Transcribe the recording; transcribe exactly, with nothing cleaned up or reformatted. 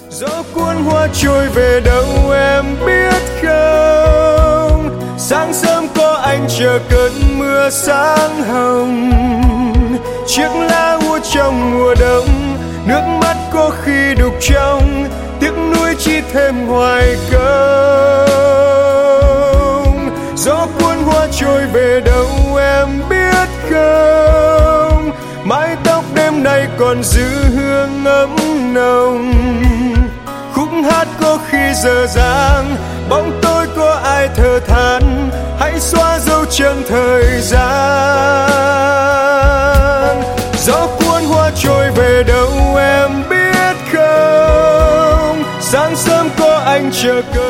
Gió cuốn hoa trôi về đâu em biết không? Sáng sớm có anh chờ cơn mưa sáng hồng. Chiếc lá úa trong mùa đông, nước mắt có khi đục trong, tiếc nuối chỉ thêm hoài công. Gió cuốn hoa trôi về đâu em biết không? Mái tóc đêm nay còn giữ hương ấm nồng. Khúc hát có khi dở dang, bóng tối có ai thở than, hãy xóa dấu chân thời gian. Gió cuốn hoa trôi về đâu em biết không? Sáng sớm có anh chờ cơn